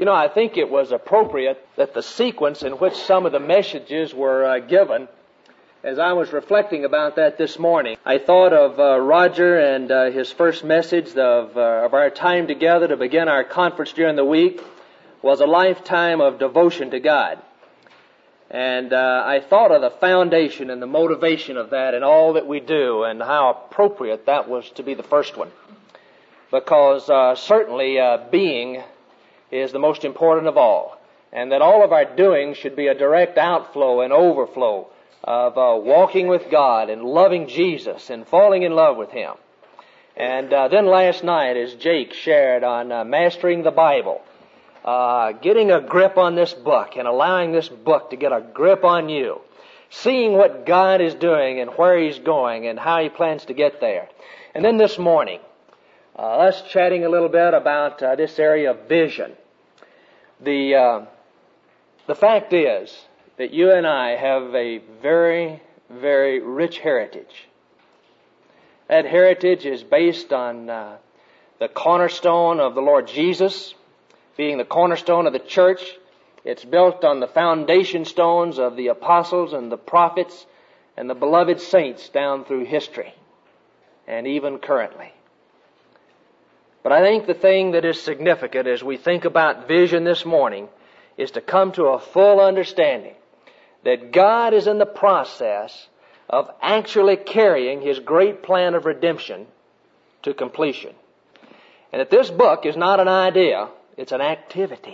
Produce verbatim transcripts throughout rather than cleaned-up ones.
You know, I think it was appropriate that the sequence in which some of the messages were uh, given, as I was reflecting about that this morning, I thought of uh, Roger and uh, his first message of, uh, of our time together to begin our conference during the week was a lifetime of devotion to God. And uh, I thought of the foundation and the motivation of that in all that we do and how appropriate that was to be the first one. Because uh, certainly uh, being is the most important of all. And that all of our doing should be a direct outflow and overflow of uh, walking with God and loving Jesus and falling in love with Him. And uh, then last night, as Jake shared on uh, mastering the Bible, uh, getting a grip on this book and allowing this book to get a grip on you, seeing what God is doing and where He's going and how He plans to get there. And then this morning, uh, us chatting a little bit about uh, this area of vision. The uh, the fact is that you and I have a very, very rich heritage. That heritage is based on uh, the cornerstone of the Lord Jesus, being the cornerstone of the church. It's built on the foundation stones of the apostles and the prophets and the beloved saints down through history and even currently. But I think the thing that is significant as we think about vision this morning is to come to a full understanding that God is in the process of actually carrying His great plan of redemption to completion. And that this book is not an idea, it's an activity.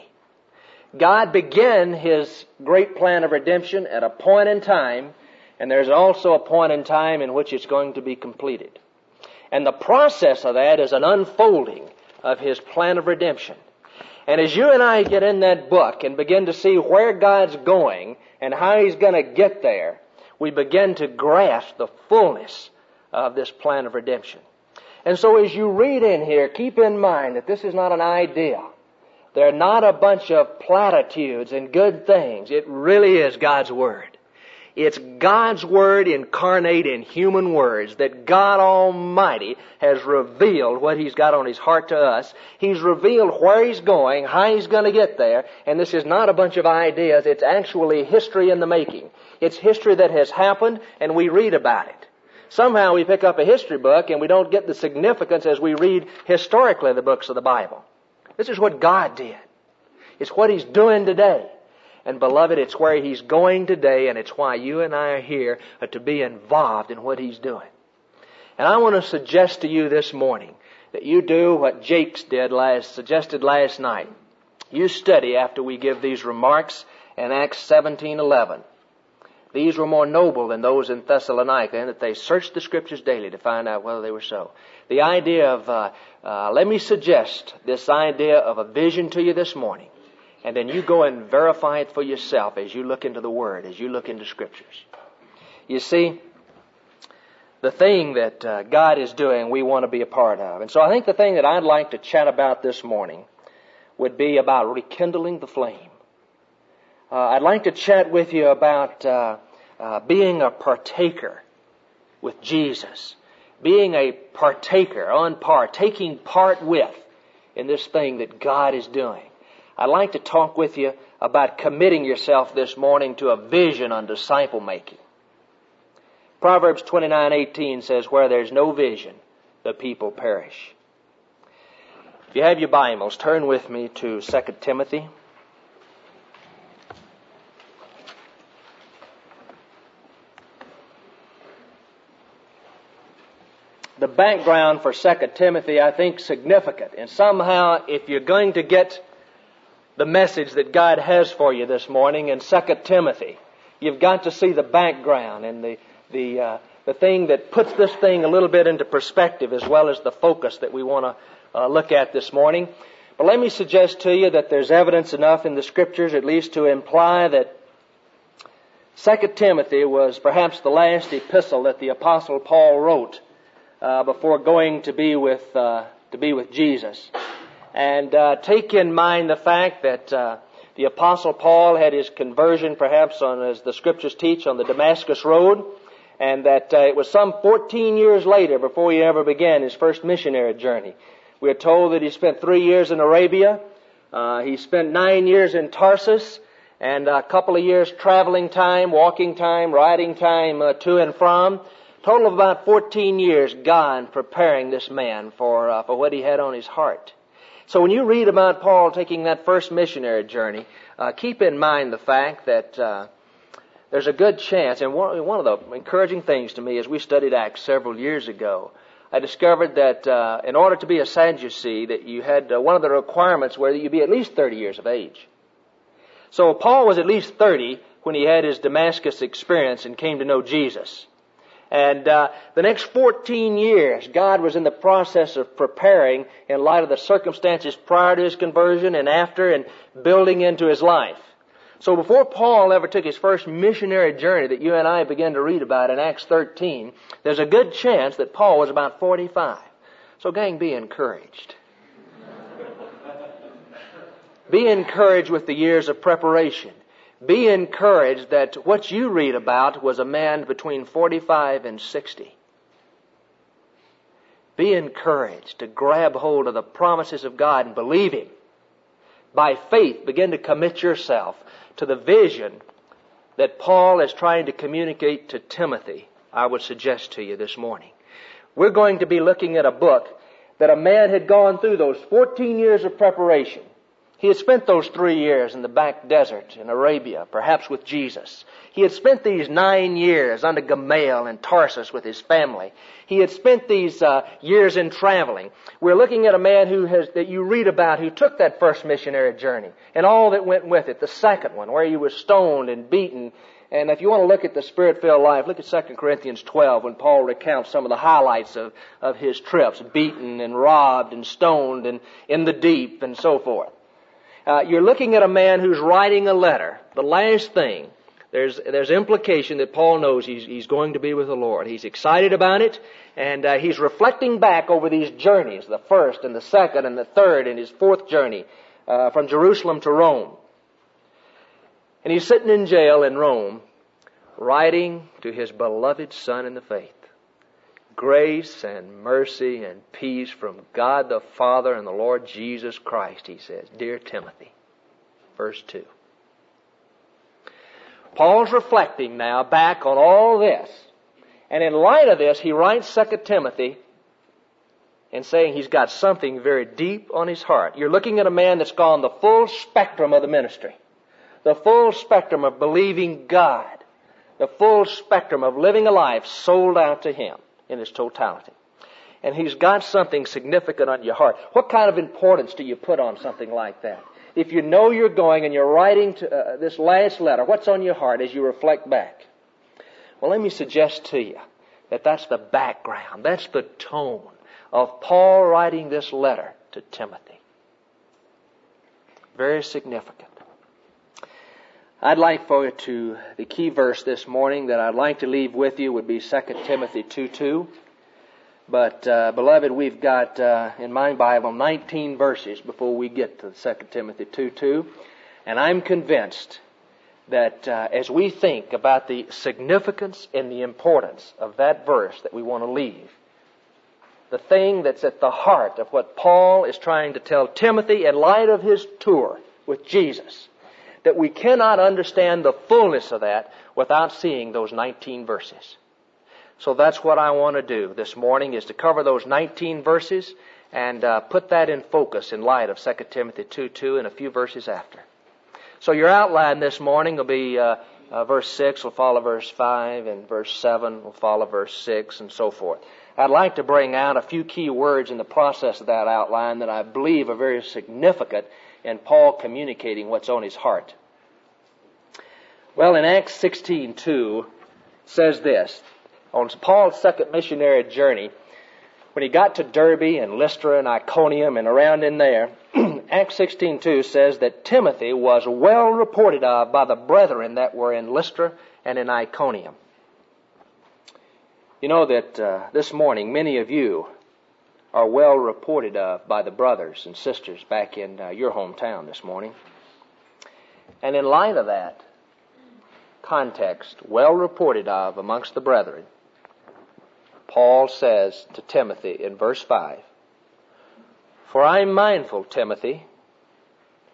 God began His great plan of redemption at a point in time, and there's also a point in time in which it's going to be completed. And the process of that is an unfolding of His plan of redemption. And as you and I get in that book and begin to see where God's going and how He's going to get there, we begin to grasp the fullness of this plan of redemption. And so as you read in here, keep in mind that this is not an idea. They're not a bunch of platitudes and good things. It really is God's Word. It's God's Word incarnate in human words that God Almighty has revealed what He's got on His heart to us. He's revealed where He's going, how He's going to get there, and this is not a bunch of ideas. It's actually history in the making. It's history that has happened, and we read about it. Somehow we pick up a history book and we don't get the significance as we read historically the books of the Bible. This is what God did. It's what He's doing today. And beloved, it's where He's going today, and it's why you and I are here uh, to be involved in what He's doing. And I want to suggest to you this morning that you do what Jakes did last, suggested last night. You study after we give these remarks in Acts seventeen eleven. These were more noble than those in Thessalonica, in that they searched the Scriptures daily to find out whether they were so. The idea of, uh, uh, let me suggest this idea of a vision to you this morning. And then you go and verify it for yourself as you look into the Word, as you look into Scriptures. You see, the thing that uh, God is doing, we want to be a part of. And so I think the thing that I'd like to chat about this morning would be about rekindling the flame. Uh, I'd like to chat with you about uh, uh, being a partaker with Jesus. Being a partaker, on par, taking part with in this thing that God is doing. I'd like to talk with you about committing yourself this morning to a vision on disciple making. Proverbs twenty-nine eighteen says, where there's no vision, the people perish. If you have your Bibles, turn with me to Second Timothy. The background for Second Timothy, I think, significant. And somehow, if you're going to get the message that God has for you this morning in Second Timothy, you've got to see the background and the the uh, the thing that puts this thing a little bit into perspective, as well as the focus that we want to uh, look at this morning. But let me suggest to you that there's evidence enough in the Scriptures, at least to imply that Second Timothy was perhaps the last epistle that the Apostle Paul wrote uh, before going to be with uh, to be with Jesus. And uh, take in mind the fact that uh, the Apostle Paul had his conversion perhaps on, as the Scriptures teach, on the Damascus Road, and that uh, it was some fourteen years later before he ever began his first missionary journey. We are told that he spent three years in Arabia, Uh, he spent nine years in Tarsus and a couple of years traveling time, walking time, riding time uh, to and from. Total of about fourteen years gone preparing this man for uh, for what he had on his heart. So when you read about Paul taking that first missionary journey, uh, keep in mind the fact that uh, there's a good chance, and one, one of the encouraging things to me as we studied Acts several years ago, I discovered that uh, in order to be a Sadducee, that you had uh, one of the requirements where you be at least thirty years of age. So Paul was at least thirty when he had his Damascus experience and came to know Jesus. And uh, the next fourteen years, God was in the process of preparing in light of the circumstances prior to his conversion and after, and building into his life. So before Paul ever took his first missionary journey that you and I began to read about in Acts thirteen, there's a good chance that Paul was about forty-five. So gang, be encouraged. Be encouraged with the years of preparation. Be encouraged that what you read about was a man between forty-five and sixty. Be encouraged to grab hold of the promises of God and believe Him. By faith, begin to commit yourself to the vision that Paul is trying to communicate to Timothy, I would suggest to you this morning. We're going to be looking at a book that a man had gone through those fourteen years of preparation. He had spent those three years in the back desert in Arabia, perhaps with Jesus. He had spent these nine years under Gamaliel in Tarsus with his family. He had spent these uh, years in traveling. We're looking at a man who has, that you read about, who took that first missionary journey and all that went with it. The second one, where he was stoned and beaten. And if you want to look at the Spirit-filled life, look at Second Corinthians twelve when Paul recounts some of the highlights of, of his trips, beaten and robbed and stoned and in the deep and so forth. Uh, you're looking at a man who's writing a letter. The last thing, there's there's implication that Paul knows he's he's going to be with the Lord. He's excited about it, and uh, he's reflecting back over these journeys, the first and the second and the third and his fourth journey uh, from Jerusalem to Rome. And he's sitting in jail in Rome, writing to his beloved son in the faith. Grace and mercy and peace from God the Father and the Lord Jesus Christ, he says. Dear Timothy, verse two. Paul's reflecting now back on all this. And in light of this, he writes Second Timothy and saying he's got something very deep on his heart. You're looking at a man that's gone the full spectrum of the ministry. The full spectrum of believing God. The full spectrum of living a life sold out to Him in its totality. And he's got something significant on your heart. What kind of importance do you put on something like that? If you know you're going and you're writing to, uh, this last letter, what's on your heart as you reflect back? Well, let me suggest to you that that's the background, that's the tone of Paul writing this letter to Timothy. Very significant. I'd like for you to, the key verse this morning that I'd like to leave with you would be Second Timothy two two. But, uh, beloved, we've got, uh, in my Bible, nineteen verses before we get to Second Timothy two two. And I'm convinced that uh, as we think about the significance and the importance of that verse that we want to leave, the thing that's at the heart of what Paul is trying to tell Timothy in light of his tour with Jesus, that we cannot understand the fullness of that without seeing those nineteen verses. So that's what I want to do this morning, is to cover those nineteen verses and uh, put that in focus in light of Second Timothy two two and a few verses after. So your outline this morning will be uh, uh, verse six will follow verse five, and verse seven will follow verse six, and so forth. I'd like to bring out a few key words in the process of that outline that I believe are very significant in Paul communicating what's on his heart. Well, in Acts sixteen two, it says this. On Paul's second missionary journey, when he got to Derbe and Lystra and Iconium and around in there, Acts sixteen two says that Timothy was well reported of by the brethren that were in Lystra and in Iconium. You know that uh, this morning many of you are well reported of by the brothers and sisters back in uh, your hometown this morning. And in light of that context, well reported of amongst the brethren, Paul says to Timothy in verse five, "For I am mindful, Timothy,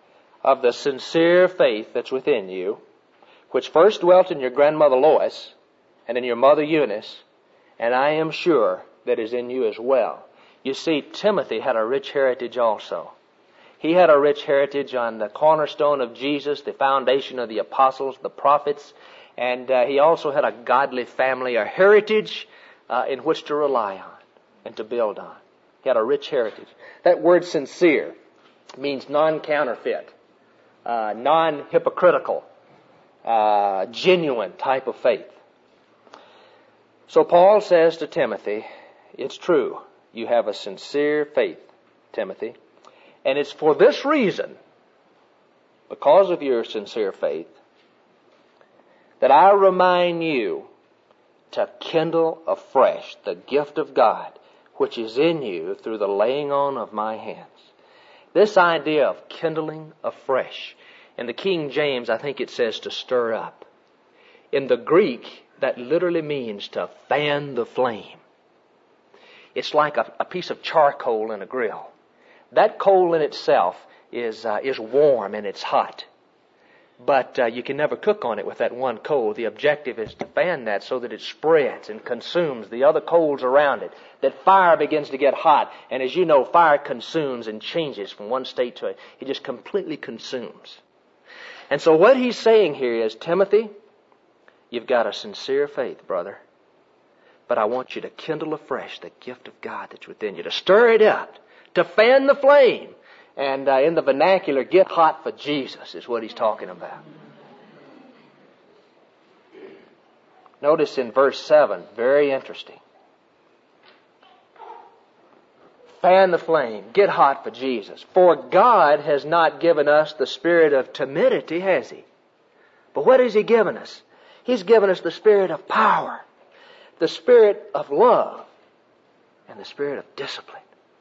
of the sincere faith that's within you, which first dwelt in your grandmother Lois and in your mother Eunice, and I am sure that is in you as well. You see, Timothy had a rich heritage also. He had a rich heritage on the cornerstone of Jesus, the foundation of the apostles, the prophets, and uh, he also had a godly family, a heritage uh, in which to rely on and to build on. He had a rich heritage. That word sincere means non-counterfeit, uh, non-hypocritical, uh, genuine type of faith. So Paul says to Timothy, it's true, you have a sincere faith, Timothy, and it's for this reason, because of your sincere faith, that I remind you to kindle afresh the gift of God which is in you through the laying on of my hands. This idea of kindling afresh, in the King James I think it says to stir up. In the Greek that literally means to fan the flame. It's like a, a piece of charcoal in a grill. That coal in itself is uh, is warm and it's hot. But uh, you can never cook on it with that one coal. The objective is to fan that so that it spreads and consumes the other coals around it. That fire begins to get hot. And as you know, fire consumes and changes from one state to it. It just completely consumes. And so what he's saying here is, Timothy, you've got a sincere faith, brother. But I want you to kindle afresh the gift of God that's within you. To stir it up. To fan the flame. And uh, in the vernacular, get hot for Jesus is what he's talking about. Notice in verse seven, very interesting. Fan the flame, get hot for Jesus. For God has not given us the spirit of timidity, has He? But what has He given us? He's given us the spirit of power, the spirit of love, and the spirit of discipline.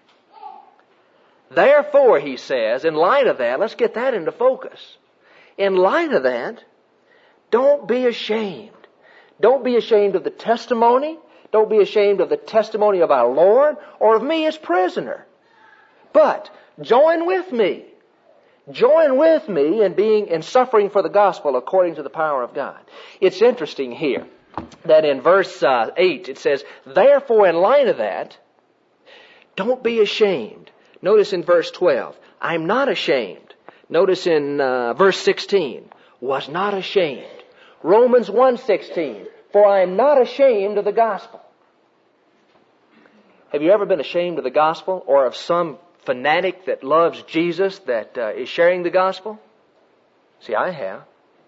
Therefore, he says, in light of that, let's get that into focus. In light of that, don't be ashamed. Don't be ashamed of the testimony. Don't be ashamed of the testimony of our Lord or of me as prisoner. But join with me. Join with me in being in suffering for the gospel according to the power of God. It's interesting here that in verse uh, eight it says, therefore, in light of that, don't be ashamed. Notice in verse twelve, I'm not ashamed. Notice in uh, verse sixteen, was not ashamed. Romans one sixteen, for I am not ashamed of the gospel. Have you ever been ashamed of the gospel or of some fanatic that loves Jesus that uh, is sharing the gospel? See, I have.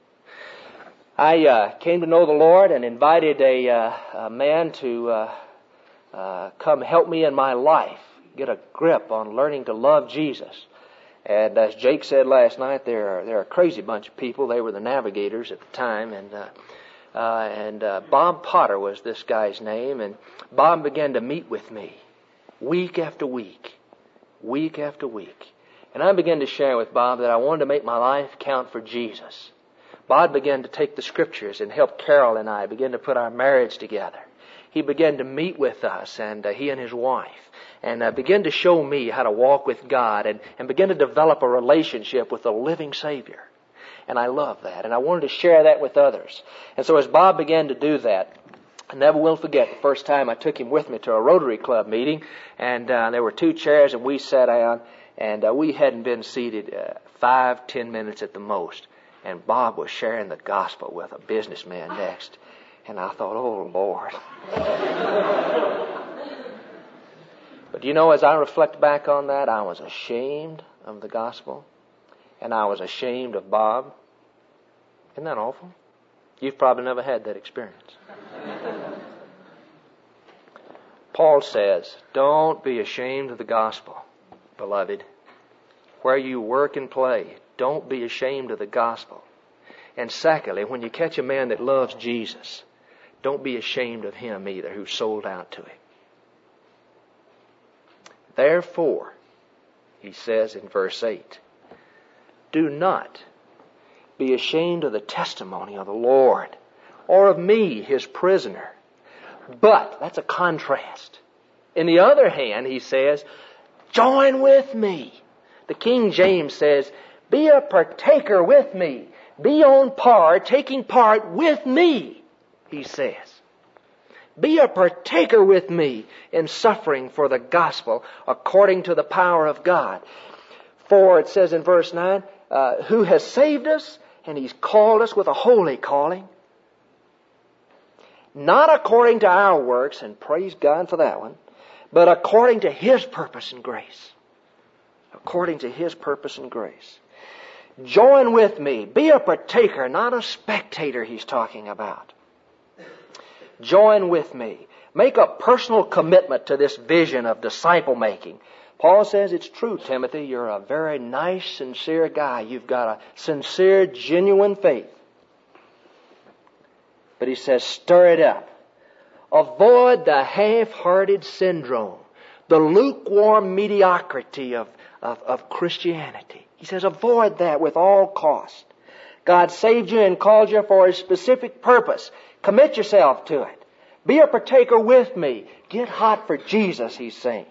I uh, came to know the Lord and invited a, uh, a man to uh, uh, come help me in my life. Get a grip on learning to love Jesus. And as Jake said last night, they're, they're a crazy bunch of people. They were the navigators at the time. And uh, uh, and uh, Bob Potter was this guy's name. And Bob began to meet with me week after week, week after week. And I began to share with Bob that I wanted to make my life count for Jesus. Bob began to take the scriptures and help Carol and I begin to put our marriage together. He began to meet with us, and uh, he and his wife, and uh, began to show me how to walk with God and, and begin to develop a relationship with the living Savior. And I love that, and I wanted to share that with others. And so as Bob began to do that, I never will forget the first time I took him with me to a Rotary Club meeting, and uh, there were two chairs, and we sat down, and uh, we hadn't been seated uh, five, ten minutes at the most. And Bob was sharing the gospel with a businessman next. And I thought, oh, Lord. But you know, as I reflect back on that, I was ashamed of the gospel. And I was ashamed of Bob. Isn't that awful? You've probably never had that experience. Paul says, don't be ashamed of the gospel, beloved. Where you work and play, don't be ashamed of the gospel. And secondly, when you catch a man that loves Jesus, don't be ashamed of him either, who's sold out to him. Therefore, he says in verse eight, do not be ashamed of the testimony of the Lord, or of me, his prisoner. But, that's a contrast. In the other hand, he says, join with me. The King James says, Be a partaker with me. Be on par, taking part with me, he says. Be a partaker with me in suffering for the gospel according to the power of God. For, it says in verse nine, uh, who has saved us, and he's called us with a holy calling. Not according to our works, and praise God for that one, but according to his purpose and grace. According to his purpose and grace. Join with me. Be a partaker, not a spectator he's talking about. Join with me. Make a personal commitment to this vision of disciple making. Paul says it's true, Timothy. You're a very nice, sincere guy. You've got a sincere, genuine faith. But he says, stir it up. Avoid the half-hearted syndrome, the lukewarm mediocrity of, of, of Christianity. He says, avoid that with all cost. God saved you and called you for a specific purpose. Commit yourself to it. Be a partaker with me. Get hot for Jesus, he's saying.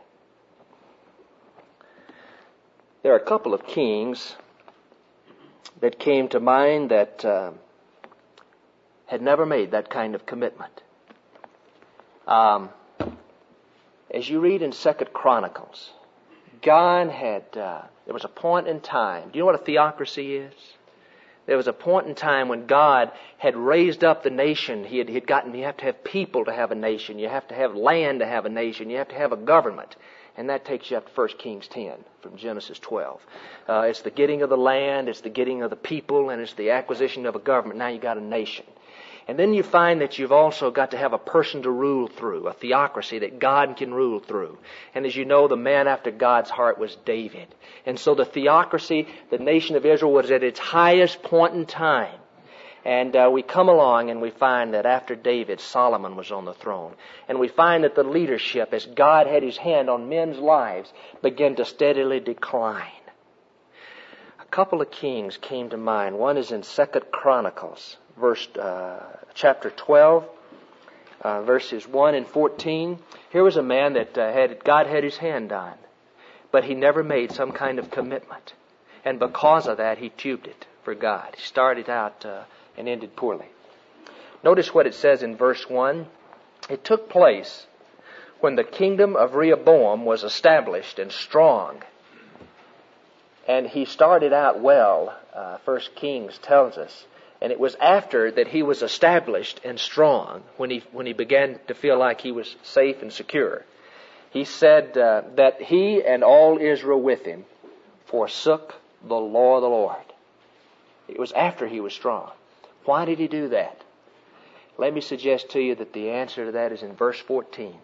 There are a couple of kings that came to mind that uh, had never made that kind of commitment. Um, as you read in Second Chronicles, God had, uh, there was a point in time. Do you know what a theocracy is? There was a point in time when God had raised up the nation. He had, he had gotten, you have to have people to have a nation. You have to have land to have a nation. You have to have a government. And that takes you up to First Kings ten from Genesis twelve. Uh, it's the getting of the land, it's the getting of the people, and it's the acquisition of a government. Now you got a nation. And then you find that you've also got to have a person to rule through, a theocracy that God can rule through. And as you know, the man after God's heart was David. And so the theocracy, the nation of Israel, was at its highest point in time. And uh, we come along and we find that after David, Solomon was on the throne. And we find that the leadership, as God had his hand on men's lives, began to steadily decline. A couple of kings came to mind. One is in Second Chronicles, verse uh, chapter twelve, uh, verses one and fourteen. Here was a man that uh, had God had his hand on, but he never made some kind of commitment. And because of that, he tubed it for God. He started out uh, and ended poorly. Notice what it says in verse one. It took place when the kingdom of Rehoboam was established and strong. And he started out well, uh, First Kings tells us. And it was after that he was established and strong, when he when he began to feel like he was safe and secure. He said uh, that he and all Israel with him forsook the law of the Lord. It was after he was strong. Why did he do that? Let me suggest to you that the answer to that is in verse fourteen.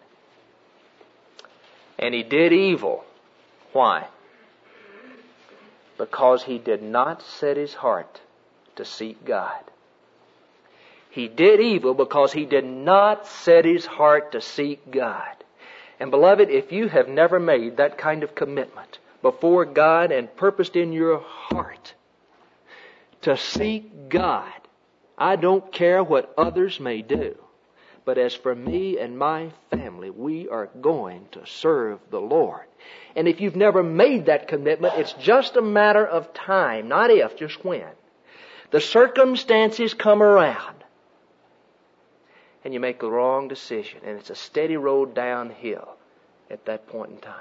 And he did evil. Why? Because he did not set his heart to seek God. He did evil because he did not set his heart to seek God. And beloved, if you have never made that kind of commitment before God and purposed in your heart to seek God, I don't care what others may do, but as for me and my family, we are going to serve the Lord. And if you've never made that commitment, it's just a matter of time, not if, just when. The circumstances come around and you make the wrong decision, and it's a steady road downhill at that point in time.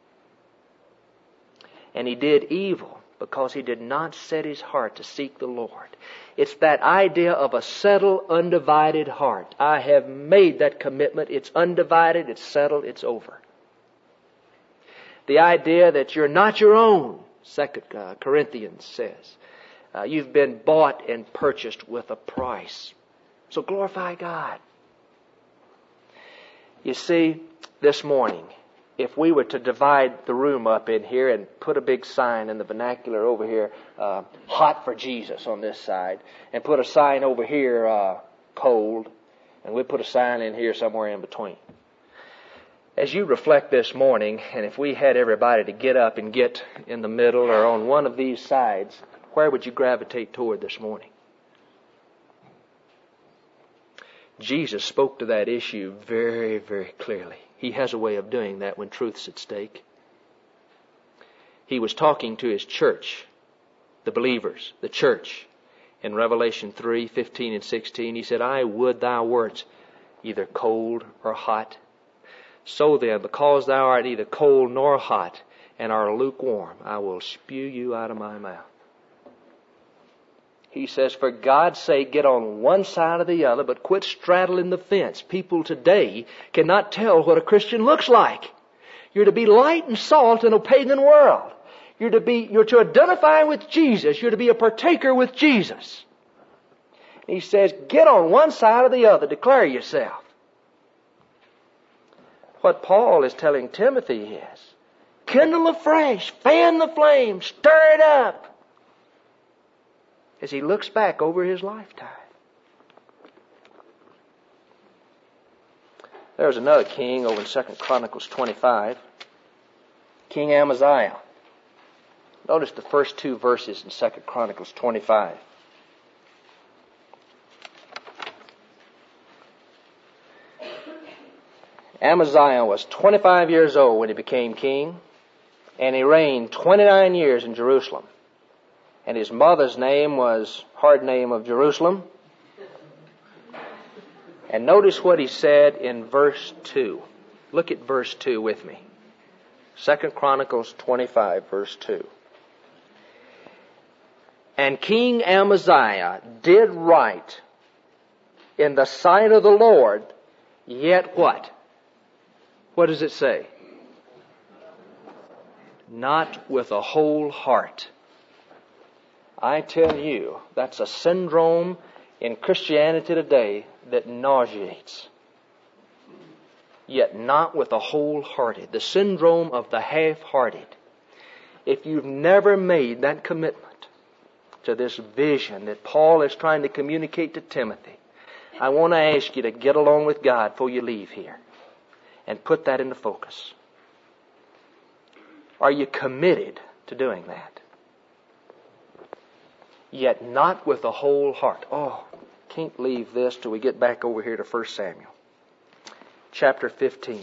And he did evil because he did not set his heart to seek the Lord. It's that idea of a settled, undivided heart. I have made that commitment. It's undivided, it's settled, it's over. The idea that you're not your own, Second uh, Corinthians says. Uh, you've been bought and purchased with a price. So glorify God. You see, this morning, if we were to divide the room up in here and put a big sign in the vernacular over here, uh, hot for Jesus on this side, and put a sign over here, uh, cold, and we put a sign in here somewhere in between. As you reflect this morning, and if we had everybody to get up and get in the middle or on one of these sides, where would you gravitate toward this morning? Jesus spoke to that issue very, very clearly. He has a way of doing that when truth's at stake. He was talking to his church, the believers, the church. In Revelation three, fifteen and sixteen, he said, I would thou wert either cold or hot. So then, because thou art neither cold nor hot, and are lukewarm, I will spew you out of my mouth. He says, for God's sake, get on one side or the other, but quit straddling the fence. People today cannot tell what a Christian looks like. You're to be light and salt in a pagan world. You're to be, you're to identify with Jesus. You're to be a partaker with Jesus. He says, get on one side or the other. Declare yourself. What Paul is telling Timothy is, kindle afresh, fan the flame, stir it up. As he looks back over his lifetime. There was another king over in Second Chronicles twenty-five, King Amaziah. Notice the first two verses in Second Chronicles twenty-five. Amaziah was twenty-five years old when he became king, and he reigned twenty-nine years in Jerusalem. And his mother's name was hard name of Jerusalem. And notice what he said in verse two. Look at verse two with me. Second Chronicles twenty-five, verse two. And King Amaziah did right in the sight of the Lord, yet what? What does it say? Not with a whole heart. I tell you, that's a syndrome in Christianity today that nauseates. Yet not with the wholehearted. The syndrome of the half-hearted. If you've never made that commitment to this vision that Paul is trying to communicate to Timothy, I want to ask you to get along with God before you leave here and put that into focus. Are you committed to doing that? Yet not with the whole heart. Oh, can't leave this till we get back over here to First Samuel. Chapter fifteen.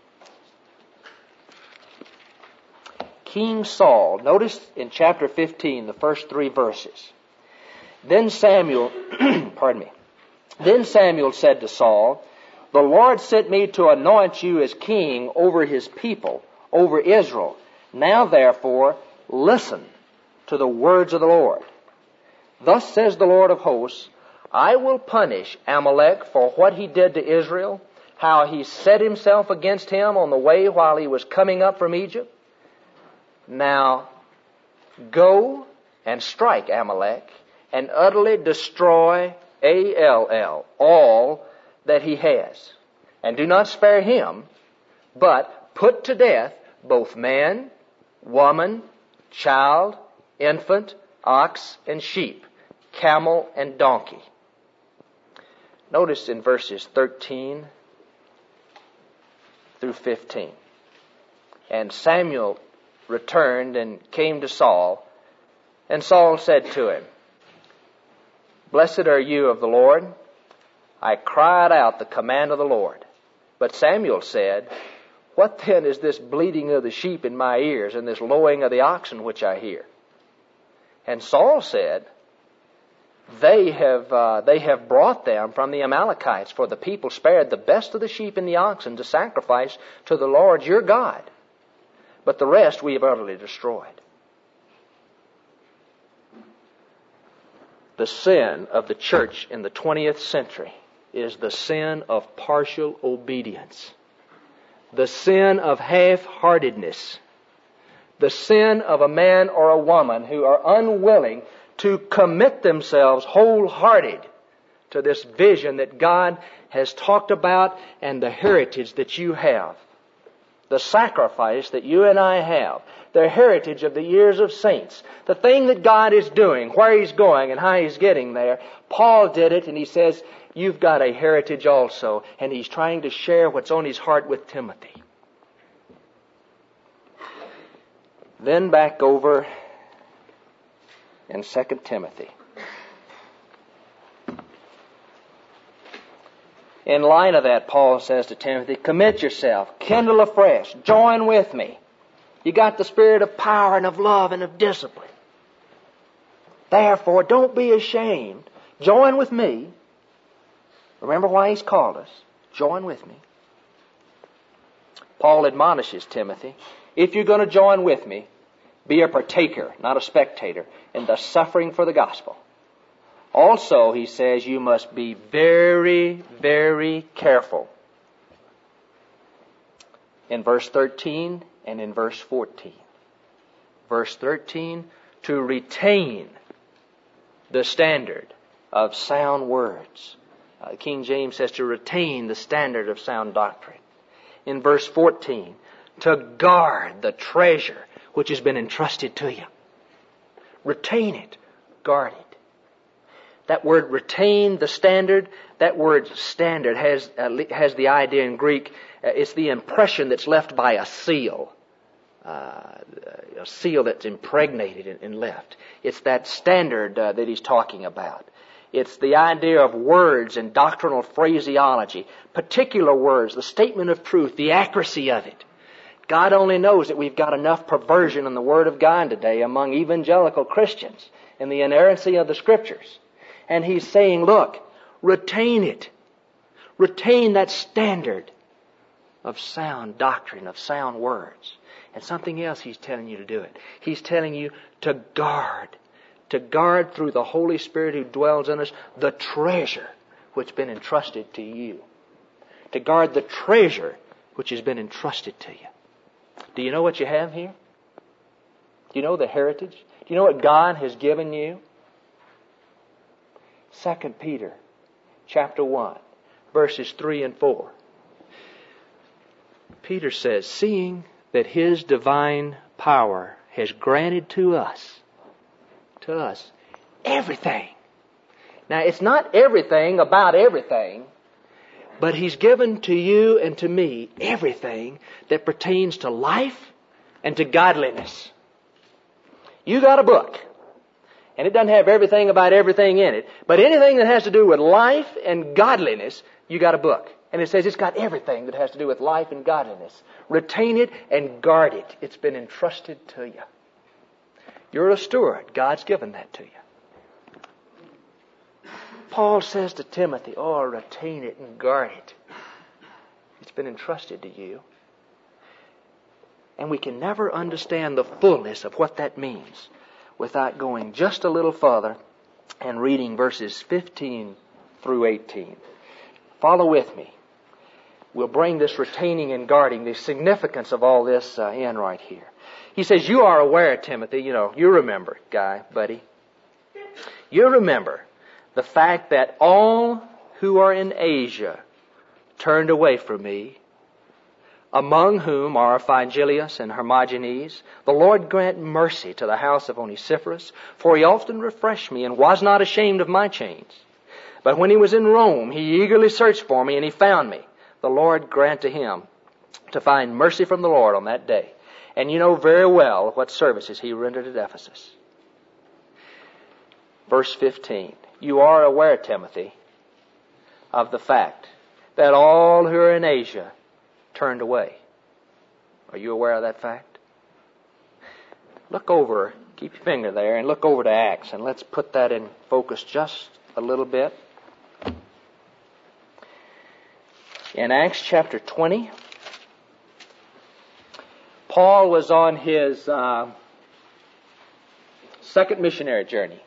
King Saul. Notice in chapter fifteen, the first three verses. Then Samuel, pardon me. Then Samuel said to Saul, the Lord sent me to anoint you as king over his people, over Israel. Now therefore, listen to the words of the Lord. Thus says the Lord of hosts, I will punish Amalek for what he did to Israel, how he set himself against him on the way while he was coming up from Egypt. Now, go and strike Amalek and utterly destroy A L L, all that he has. And do not spare him, but put to death both man, woman, child, infant, ox, and sheep, camel, and donkey. Notice in verses thirteen through fifteen. And Samuel returned and came to Saul, and Saul said to him, Blessed are you of the Lord. I cried out the command of the Lord. But Samuel said, What then is this bleating of the sheep in my ears, and this lowing of the oxen which I hear? And Saul said, They have uh, they have brought them from the Amalekites, for the people spared the best of the sheep and the oxen to sacrifice to the Lord your God. But the rest we have utterly destroyed. The sin of the church in the twentieth century is the sin of partial obedience. The sin of half-heartedness. The sin of a man or a woman who are unwilling to commit themselves wholehearted to this vision that God has talked about and the heritage that you have. The sacrifice that you and I have. The heritage of the years of saints. The thing that God is doing, where He's going and how He's getting there. Paul did it, and he says, you've got a heritage also. And he's trying to share what's on his heart with Timothy. Then back over in Second Timothy. In line of that, Paul says to Timothy, commit yourself, kindle afresh, join with me. You got the spirit of power and of love and of discipline. Therefore, don't be ashamed. Join with me. Remember why He's called us. Join with me. Paul admonishes Timothy, if you're going to join with me, be a partaker, not a spectator, in the suffering for the gospel. Also, he says, you must be very, very careful. In verse thirteen and in verse fourteen. Verse thirteen, to retain the standard of sound words. Uh, King James says to retain the standard of sound doctrine. In verse fourteen, to guard the treasure which has been entrusted to you. Retain it. Guard it. That word retain the standard, that word standard has uh, has the idea in Greek, uh, it's the impression that's left by a seal. Uh, a seal that's impregnated and, and left. It's that standard uh, that he's talking about. It's the idea of words and doctrinal phraseology, particular words, the statement of truth, the accuracy of it. God only knows that we've got enough perversion in the Word of God today among evangelical Christians in the inerrancy of the Scriptures. And He's saying, look, retain it. Retain that standard of sound doctrine, of sound words. And something else He's telling you to do it. He's telling you to guard. To guard through the Holy Spirit who dwells in us the treasure which has been entrusted to you. To guard the treasure which has been entrusted to you. Do you know what you have here? Do you know the heritage? Do you know what God has given you? Second Peter chapter one, verses three and four. Peter says, seeing that His divine power has granted to us, to us, everything. Now, it's not everything about everything, but He's given to you and to me everything that pertains to life and to godliness. You got a book, and it doesn't have everything about everything in it, but anything that has to do with life and godliness, you got a book. And it says it's got everything that has to do with life and godliness. Retain it and guard it. It's been entrusted to you. You're a steward. God's given that to you. Paul says to Timothy, oh, retain it and guard it. It's been entrusted to you. And we can never understand the fullness of what that means without going just a little further and reading verses fifteen through eighteen. Follow with me. We'll bring this retaining and guarding, the significance of all this uh, in right here. He says, you are aware, Timothy, you know, you remember, guy, buddy. You remember the fact that all who are in Asia turned away from me, among whom are Phygellus and Hermogenes. The Lord grant mercy to the house of Onesiphorus, for he often refreshed me and was not ashamed of my chains. But when he was in Rome, he eagerly searched for me, and he found me. The Lord grant to him to find mercy from the Lord on that day. And you know very well what services he rendered at Ephesus. Verse fifteen. You are aware, Timothy, of the fact that all who are in Asia turned away. Are you aware of that fact? Look over, keep your finger there, and look over to Acts, and let's put that in focus just a little bit. In Acts chapter twenty, Paul was on his uh, second missionary journey.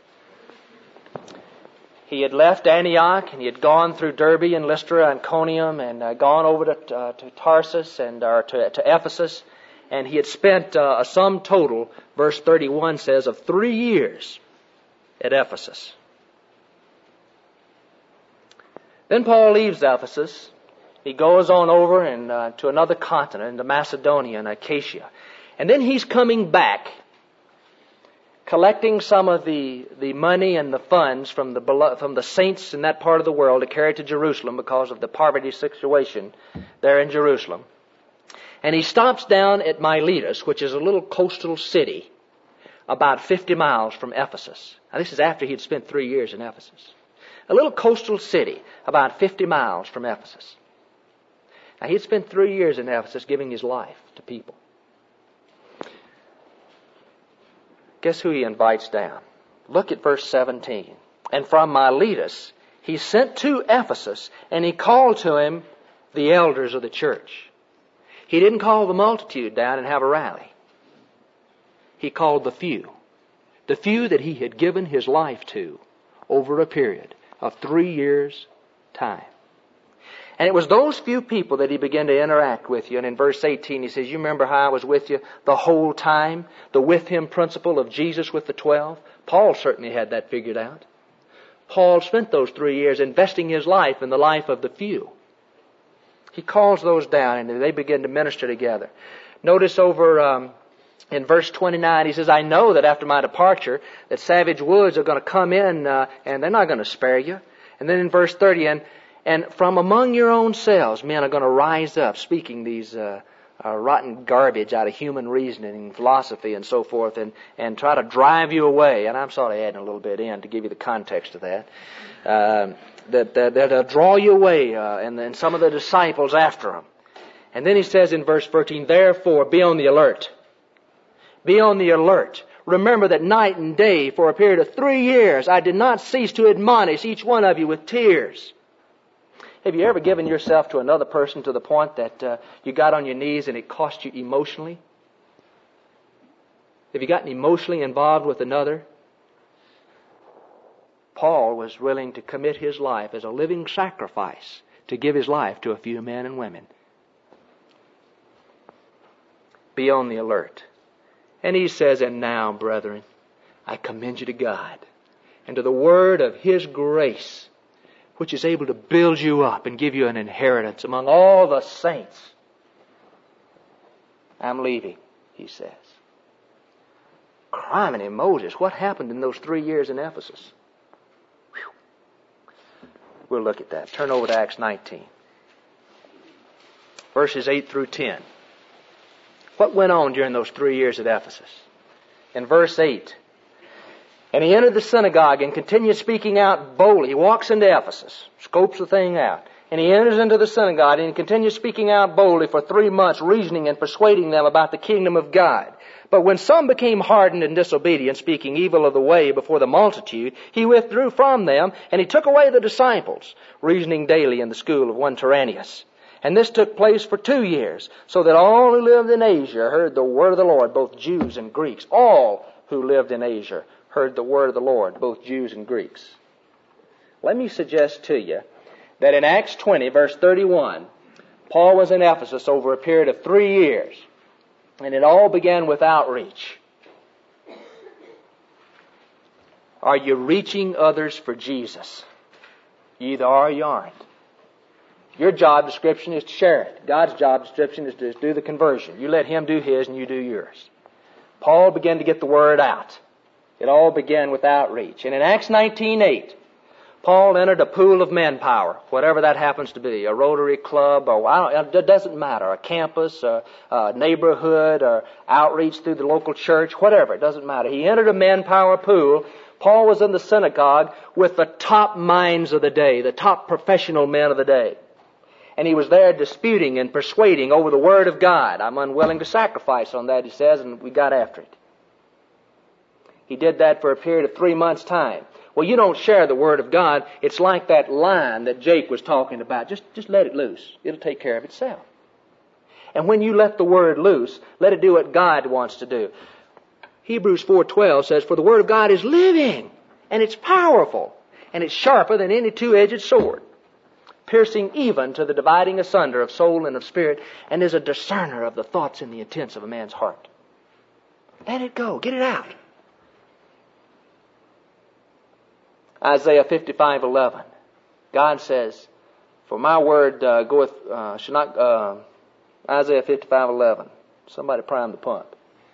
He had left Antioch, and he had gone through Derbe and Lystra and Iconium, and uh, gone over to, uh, to Tarsus and uh, to, to Ephesus, and he had spent uh, a sum total, verse thirty-one says, of three years at Ephesus. Then Paul leaves Ephesus. He goes on over and uh, to another continent, into Macedonia and Achaia. And then he's coming back, collecting some of the, the money and the funds from the from the saints in that part of the world to carry to Jerusalem because of the poverty situation there in Jerusalem. And he stops down at Miletus, which is a little coastal city about fifty miles from Ephesus. Now, this is after he'd spent three years in Ephesus. A little coastal city about fifty miles from Ephesus. Now, he'd spent three years in Ephesus giving his life to people. Guess who he invites down? Look at verse seventeen. And from Miletus he sent to Ephesus, and he called to him the elders of the church. He didn't call the multitude down and have a rally. He called the few. The few that he had given his life to over a period of three years' time. And it was those few people that he began to interact with you. And in verse eighteen he says, you remember how I was with you the whole time? The with him principle of Jesus with the twelve? Paul certainly had that figured out. Paul spent those three years investing his life in the life of the few. He calls those down and they begin to minister together. Notice over um, in verse twenty-nine he says, I know that after my departure that savage wolves are going to come in uh, and they're not going to spare you. And then in verse thirty, and And from among your own selves, men are going to rise up speaking these uh, uh, rotten garbage out of human reasoning and philosophy and so forth and, and try to drive you away. And I'm sort of adding a little bit in to give you the context of that. Uh, that, that, that'll draw you away uh, and then some of the disciples after them. And then he says in verse thirteen, therefore be on the alert. Be on the alert. Remember that night and day for a period of three years I did not cease to admonish each one of you with tears. Have you ever given yourself to another person to the point that uh, you got on your knees and it cost you emotionally? Have you gotten emotionally involved with another? Paul was willing to commit his life as a living sacrifice to give his life to a few men and women. Be on the alert. And he says, and now, brethren, I commend you to God and to the word of his grace, which is able to build you up and give you an inheritance among all the saints. I'm leaving, he says. Criminy Moses, what happened in those three years in Ephesus? Whew. We'll look at that. Turn over to Acts nineteen. Verses eight through ten. What went on during those three years at Ephesus? In verse eight, and he entered the synagogue and continued speaking out boldly. He walks into Ephesus, scopes the thing out. And he enters into the synagogue and he continues speaking out boldly for three months, reasoning and persuading them about the kingdom of God. But when some became hardened and disobedient, speaking evil of the way before the multitude, he withdrew from them, and he took away the disciples, reasoning daily in the school of one Tyrannus. And this took place for two years, so that all who lived in Asia heard the word of the Lord, both Jews and Greeks. All who lived in Asia heard the word of the Lord, both Jews and Greeks. Let me suggest to you that in Acts twenty, verse thirty-one, Paul was in Ephesus over a period of three years, and it all began with outreach. Are you reaching others for Jesus? You either are or you aren't. Your job description is to share it. God's job description is to do the conversion. You let Him do His and you do yours. Paul began to get the word out. It all began with outreach. And in Acts nineteen eight, Paul entered a pool of manpower, whatever that happens to be, a Rotary Club, or I don't, it doesn't matter, a campus, a, a neighborhood, or outreach through the local church, whatever, it doesn't matter. He entered a manpower pool. Paul was in the synagogue with the top minds of the day, the top professional men of the day. And he was there disputing and persuading over the Word of God. I'm unwilling to sacrifice on that, he says, and we got after it. He did that for a period of three months' time. Well, you don't share the Word of God. It's like that line that Jake was talking about. Just, just let it loose. It'll take care of itself. And when you let the Word loose, let it do what God wants to do. Hebrews four twelve says, for the Word of God is living, and it's powerful, and it's sharper than any two-edged sword, piercing even to the dividing asunder of soul and of spirit, and is a discerner of the thoughts and the intents of a man's heart. Let it go. Get it out. Isaiah fifty-five eleven. God says, for my word uh, goeth, uh, shall not, uh, Isaiah fifty-five eleven. Somebody prime the pump.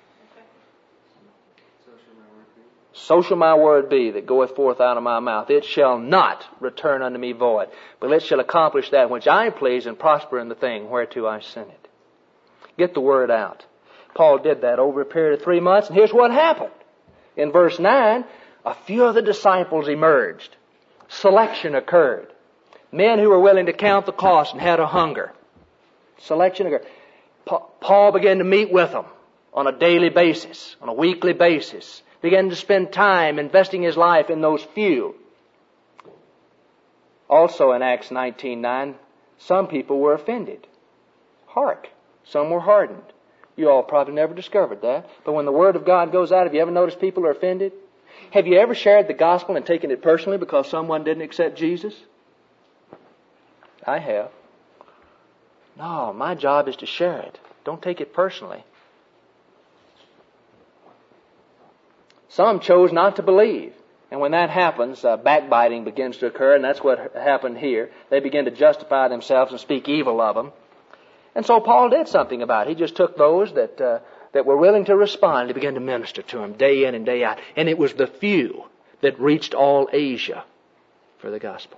So shall my word be that goeth forth out of my mouth. It shall not return unto me void, but it shall accomplish that which I please and prosper in the thing whereto I sent it. Get the word out. Paul did that over a period of three months, and here's what happened. In verse nine, a few of the disciples emerged. Selection occurred. Men who were willing to count the cost and had a hunger. Selection occurred. Pa- Paul began to meet with them on a daily basis, on a weekly basis. began to spend time investing his life in those few. Also in Acts nineteen nine, some people were offended. Hark, some were hardened. You all probably never discovered that. But when the Word of God goes out, have you ever noticed people are offended? Have you ever shared the gospel and taken it personally because someone didn't accept Jesus? I have. No, my job is to share it. Don't take it personally. Some chose not to believe. And when that happens, uh, backbiting begins to occur, and that's what happened here. They begin to justify themselves and speak evil of them. And so Paul did something about it. He just took those that uh, that were willing to respond. He began to minister to them day in and day out. And it was the few that reached all Asia for the gospel.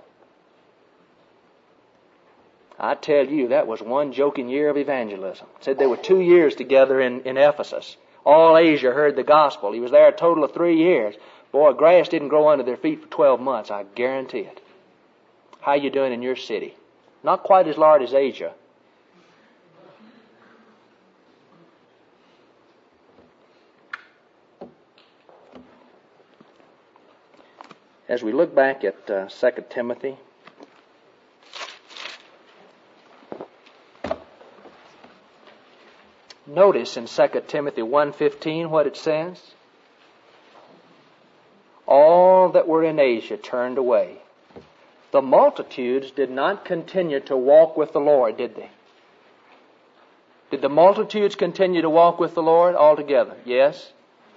I tell you, that was one joking year of evangelism. It said they were two years together in, in Ephesus. All Asia heard the gospel. He was there a total of three years. Boy, grass didn't grow under their feet for twelve months, I guarantee it. How you doing in your city? Not quite as large as Asia. As we look back at uh, Second Timothy, notice in Second Timothy one fifteen what it says. All that were in Asia turned away. The multitudes did not continue to walk with the Lord, did they? Did the multitudes continue to walk with the Lord altogether? Yes?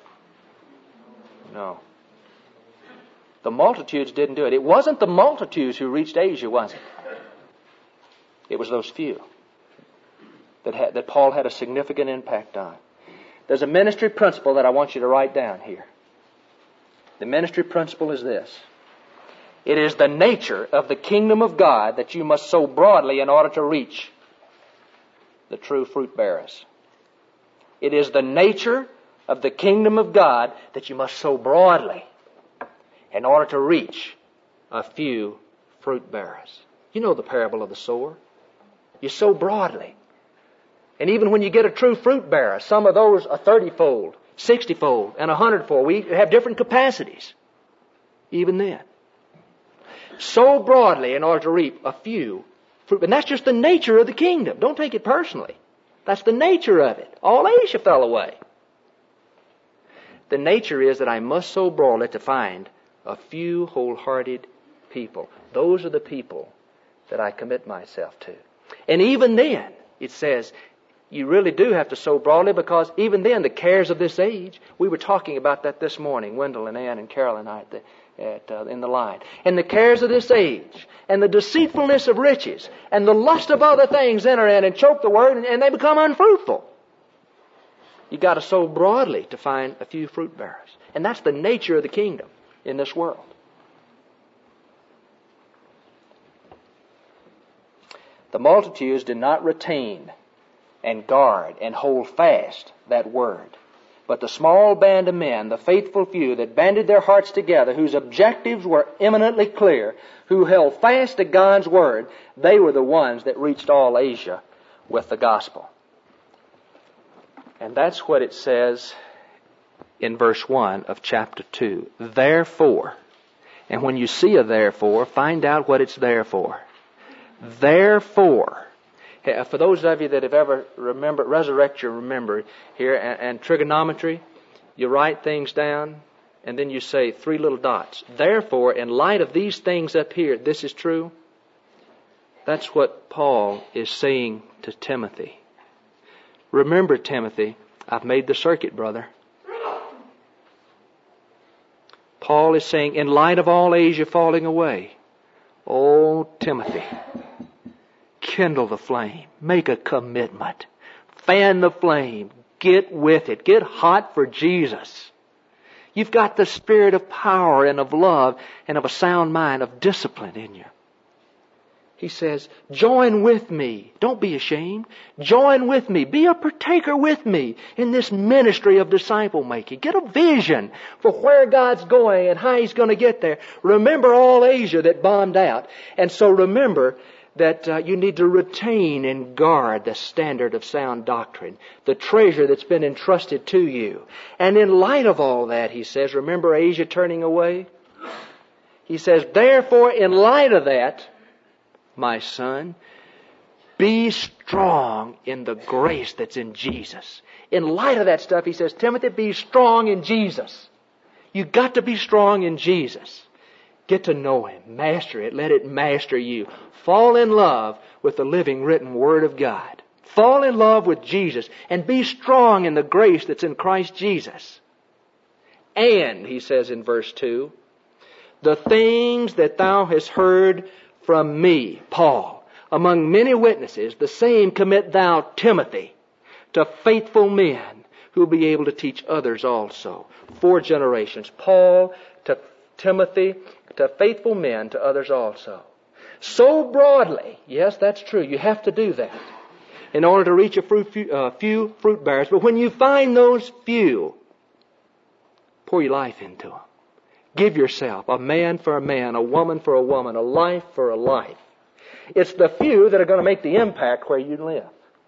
No. The multitudes didn't do it. It wasn't the multitudes who reached Asia, was it? It was those few that had, that Paul had a significant impact on. There's a ministry principle that I want you to write down here. The ministry principle is this. It is the nature of the kingdom of God that you must sow broadly in order to reach the true fruit bearers. It is the nature of the kingdom of God that you must sow broadly in order to reach a few fruit bearers. You know the parable of the sower. You sow broadly. And even when you get a true fruit bearer, some of those are thirty-fold, sixty-fold, and one hundred-fold. We have different capacities, even then. Sow broadly in order to reap a few fruit. And that's just the nature of the kingdom. Don't take it personally. That's the nature of it. All Asia fell away. The nature is that I must sow broadly to find a few wholehearted people. Those are the people that I commit myself to. And even then, it says, you really do have to sow broadly, because even then, the cares of this age, we were talking about that this morning, Wendell and Ann and Carol and I at the, at, uh, in the line. And the cares of this age, and the deceitfulness of riches, and the lust of other things enter in and choke the word, and, and they become unfruitful. You've got to sow broadly to find a few fruit bearers. And that's the nature of the kingdom in this world. The multitudes did not retain and guard and hold fast that word. But the small band of men, the faithful few that banded their hearts together, whose objectives were eminently clear, who held fast to God's word, they were the ones that reached all Asia with the gospel. And that's what it says in verse one of chapter two. Therefore, and when you see a therefore, find out what it's there for. Therefore, for those of you that have ever remembered, resurrect your remember here, and, and trigonometry, you write things down, and then you say three little dots. Therefore, in light of these things up here, this is true. That's what Paul is saying to Timothy. Remember, Timothy, I've made the circuit, brother. Paul is saying, in light of all Asia falling away, oh, Timothy, kindle the flame. Make a commitment. Fan the flame. Get with it. Get hot for Jesus. You've got the spirit of power and of love and of a sound mind, of discipline in you. He says, join with me. Don't be ashamed. Join with me. Be a partaker with me in this ministry of disciple making. Get a vision for where God's going and how He's going to get there. Remember all Asia that bombed out. And so remember that uh, you need to retain and guard the standard of sound doctrine, the treasure that's been entrusted to you. And in light of all that, he says, remember Asia turning away? He says, therefore, in light of that, my son, be strong in the grace that's in Jesus. In light of that stuff, he says, Timothy, be strong in Jesus. You've got to be strong in Jesus. Get to know Him. Master it. Let it master you. Fall in love with the living, written Word of God. Fall in love with Jesus and be strong in the grace that's in Christ Jesus. And, he says in verse two, the things that thou hast heard from me, Paul, among many witnesses, the same commit thou, Timothy, to faithful men who will be able to teach others also. Four generations. Paul to Timothy, to faithful men, to others also. So broadly, yes, that's true. You have to do that in order to reach a fruit, few, uh, few fruit bearers. But when you find those few, pour your life into them. Give yourself, a man for a man, a woman for a woman, a life for a life. It's the few that are going to make the impact where you live.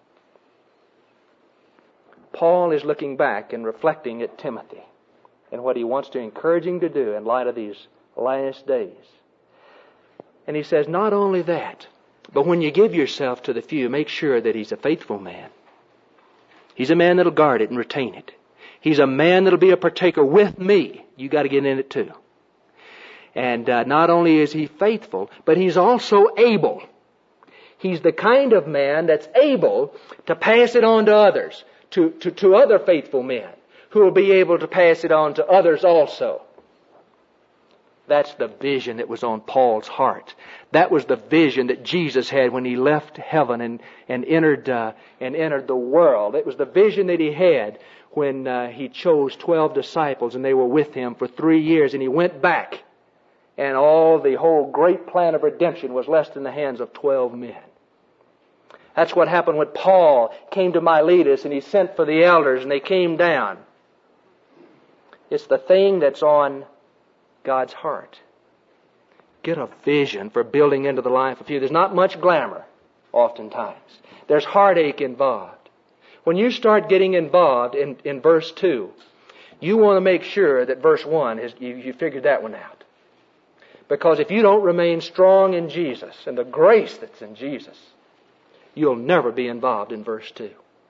Paul is looking back and reflecting at Timothy and what he wants to encourage him to do in light of these last days. And he says, not only that, but when you give yourself to the few, make sure that he's a faithful man. He's a man that'll guard it and retain it. He's a man that'll be a partaker with me. You got to get in it too. And uh, not only is he faithful, but he's also able. He's the kind of man that's able to pass it on to others, to, to, to other faithful men, who will be able to pass it on to others also. That's the vision that was on Paul's heart. That was the vision that Jesus had when he left heaven and, and entered uh, and entered the world. It was the vision that he had when uh, he chose twelve disciples and they were with him for three years and he went back and all the whole great plan of redemption was left in the hands of twelve men. That's what happened when Paul came to Miletus and he sent for the elders and they came down. It's the thing that's on God's heart. Get a vision for building into the life of few. There's not much glamour, oftentimes. There's heartache involved. When you start getting involved in, in verse two, you want to make sure that verse one, is you, you figured that one out. Because if you don't remain strong in Jesus and the grace that's in Jesus, you'll never be involved in verse two.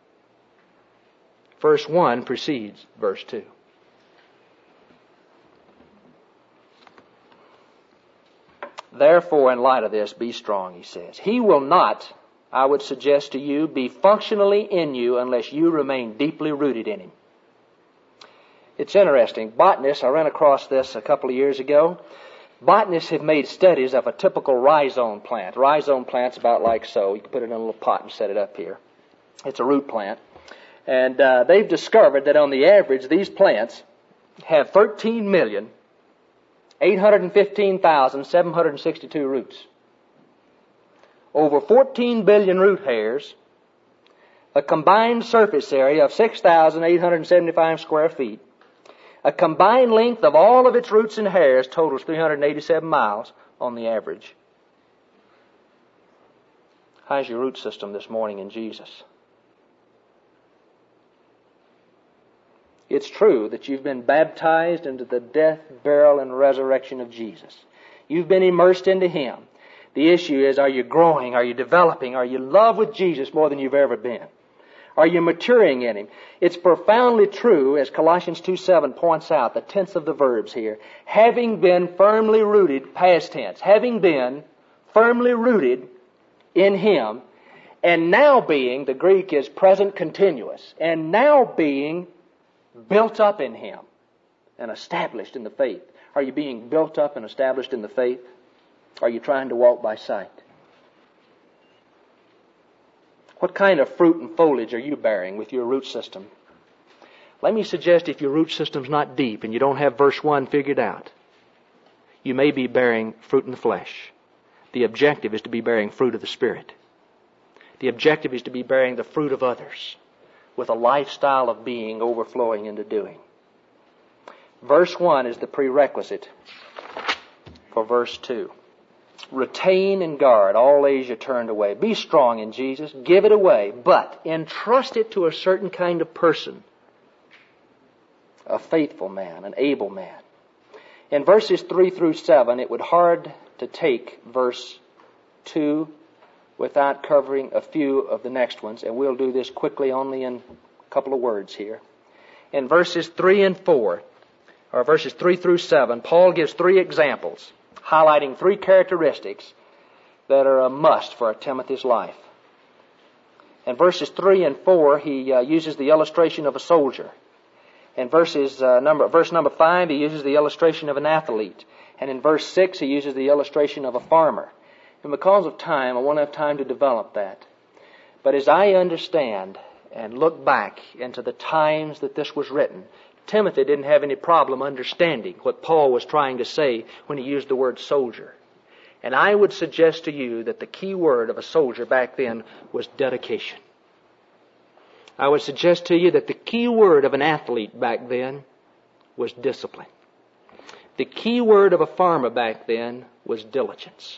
Verse one precedes verse two. Therefore, in light of this, be strong, he says. He will not, I would suggest to you, be functionally in you unless you remain deeply rooted in Him. It's interesting. Botanists, I ran across this a couple of years ago. Botanists have made studies of a typical rhizome plant. Rhizome plant's about like so. You can put it in a little pot and set it up here. It's a root plant. And uh, they've discovered that on the average, these plants have thirteen million, eight hundred fifteen thousand, seven hundred sixty-two roots. Over fourteen billion root hairs, a combined surface area of six thousand eight hundred seventy-five square feet, a combined length of all of its roots and hairs totals three hundred eighty-seven miles on the average. How's your root system this morning in Jesus? It's true that you've been baptized into the death, burial, and resurrection of Jesus. You've been immersed into Him. The issue is, are you growing? Are you developing? Are you in love with Jesus more than you've ever been? Are you maturing in Him? It's profoundly true, as Colossians two seven points out, the tense of the verbs here. Having been firmly rooted, past tense, having been firmly rooted in Him, and now being, the Greek is present continuous, and now being built up in Him and established in the faith. Are you being built up and established in the faith? Are you trying to walk by sight? What kind of fruit and foliage are you bearing with your root system? Let me suggest, if your root system's not deep and you don't have verse one figured out, you may be bearing fruit in the flesh. The objective is to be bearing fruit of the Spirit. The objective is to be bearing the fruit of others, with a lifestyle of being overflowing into doing. Verse one is the prerequisite for verse two. Retain and guard all Asia turned away. Be strong in Jesus. Give it away. But entrust it to a certain kind of person. A faithful man, an able man. In verses three through seven, it would hard to take verse two without covering a few of the next ones, and we'll do this quickly only in a couple of words here. In verses three and four, or verses three through seven, Paul gives three examples, highlighting three characteristics that are a must for Timothy's life. In verses three and four, he uh, uses the illustration of a soldier. In verses uh, number verse number five, he uses the illustration of an athlete. And in verse six, he uses the illustration of a farmer. And because of time, I won't have time to develop that. But as I understand and look back into the times that this was written, Timothy didn't have any problem understanding what Paul was trying to say when he used the word soldier. And I would suggest to you that the key word of a soldier back then was dedication. I would suggest to you that the key word of an athlete back then was discipline. The key word of a farmer back then was diligence.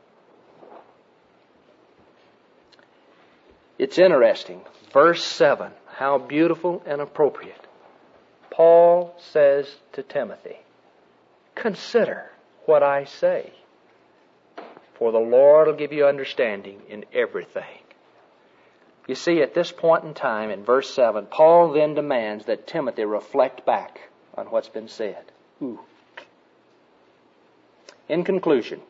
It's interesting. Verse seven, how beautiful and appropriate. Paul says to Timothy, consider what I say, for the Lord will give you understanding in everything. You see, at this point in time, in verse seven, Paul then demands that Timothy reflect back on what's been said. Ooh. In conclusion,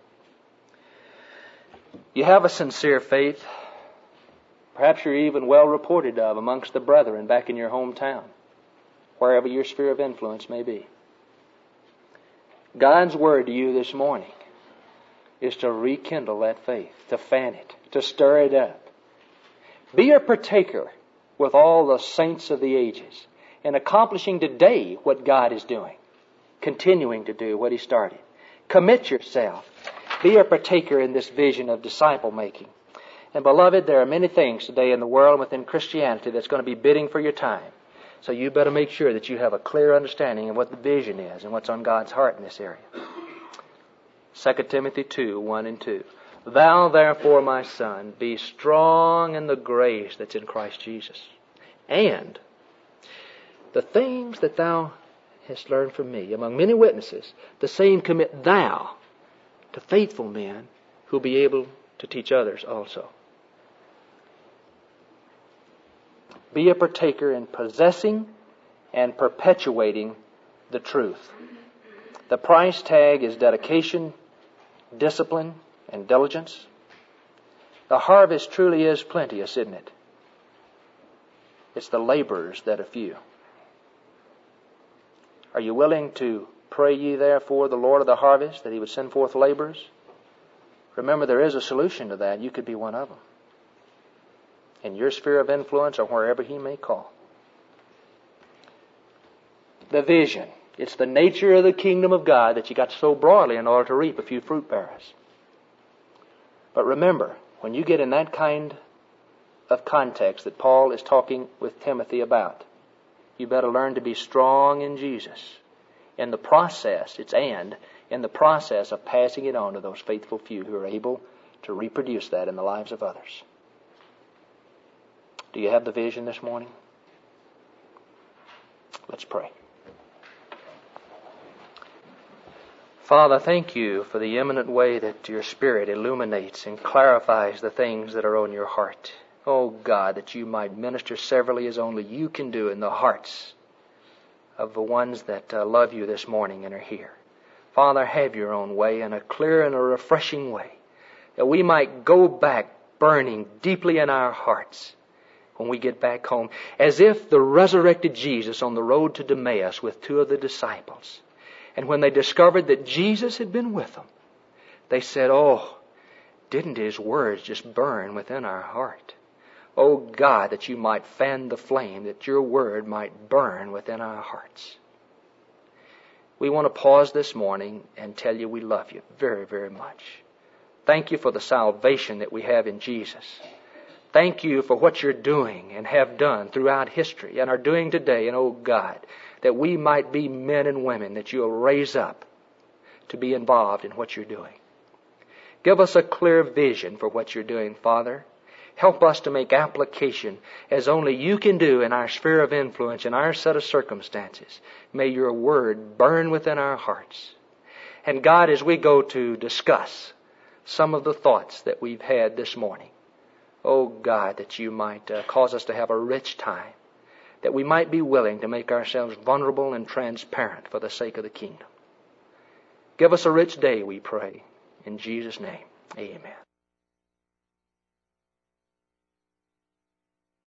you have a sincere faith. Perhaps you're even well reported of amongst the brethren back in your hometown, wherever your sphere of influence may be. God's word to you this morning is to rekindle that faith, to fan it, to stir it up. Be a partaker with all the saints of the ages in accomplishing today what God is doing, continuing to do what He started. Commit yourself. Be a partaker in this vision of disciple making. And beloved, there are many things today in the world and within Christianity that's going to be bidding for your time. So you better make sure that you have a clear understanding of what the vision is and what's on God's heart in this area. Second Timothy two, one and two. Thou therefore, my son, be strong in the grace that's in Christ Jesus. And the things that thou hast learned from me among many witnesses, the same commit thou to faithful men who will be able to teach others also. Be a partaker in possessing and perpetuating the truth. The price tag is dedication, discipline, and diligence. The harvest truly is plenteous, isn't it? It's the laborers that are few. Are you willing to pray ye therefore the Lord of the harvest that He would send forth laborers? Remember, there is a solution to that. You could be one of them. In your sphere of influence or wherever He may call. The vision. It's the nature of the kingdom of God that you got to sow broadly in order to reap a few fruit bearers. But remember, when you get in that kind of context that Paul is talking with Timothy about, you better learn to be strong in Jesus. In the process, it's and, in the process of passing it on to those faithful few who are able to reproduce that in the lives of others. Do you have the vision this morning? Let's pray. Father, thank you for the eminent way that your Spirit illuminates and clarifies the things that are on your heart. Oh God, that you might minister severally as only you can do in the hearts of the ones that uh, love you this morning and are here. Father, have your own way in a clear and a refreshing way, that we might go back burning deeply in our hearts when we get back home, as if the resurrected Jesus on the road to Emmaus with two of the disciples. And when they discovered that Jesus had been with them, they said, oh, didn't His words just burn within our heart? Oh God, that you might fan the flame, that your word might burn within our hearts. We want to pause this morning and tell you we love you very, very much. Thank you for the salvation that we have in Jesus. Thank you for what you're doing and have done throughout history and are doing today. And oh God, that we might be men and women that you'll raise up to be involved in what you're doing. Give us a clear vision for what you're doing, Father. Help us to make application as only you can do in our sphere of influence, in our set of circumstances. May your word burn within our hearts. And God, as we go to discuss some of the thoughts that we've had this morning, oh God, that you might uh, cause us to have a rich time, that we might be willing to make ourselves vulnerable and transparent for the sake of the kingdom. Give us a rich day, we pray. In Jesus' name, amen.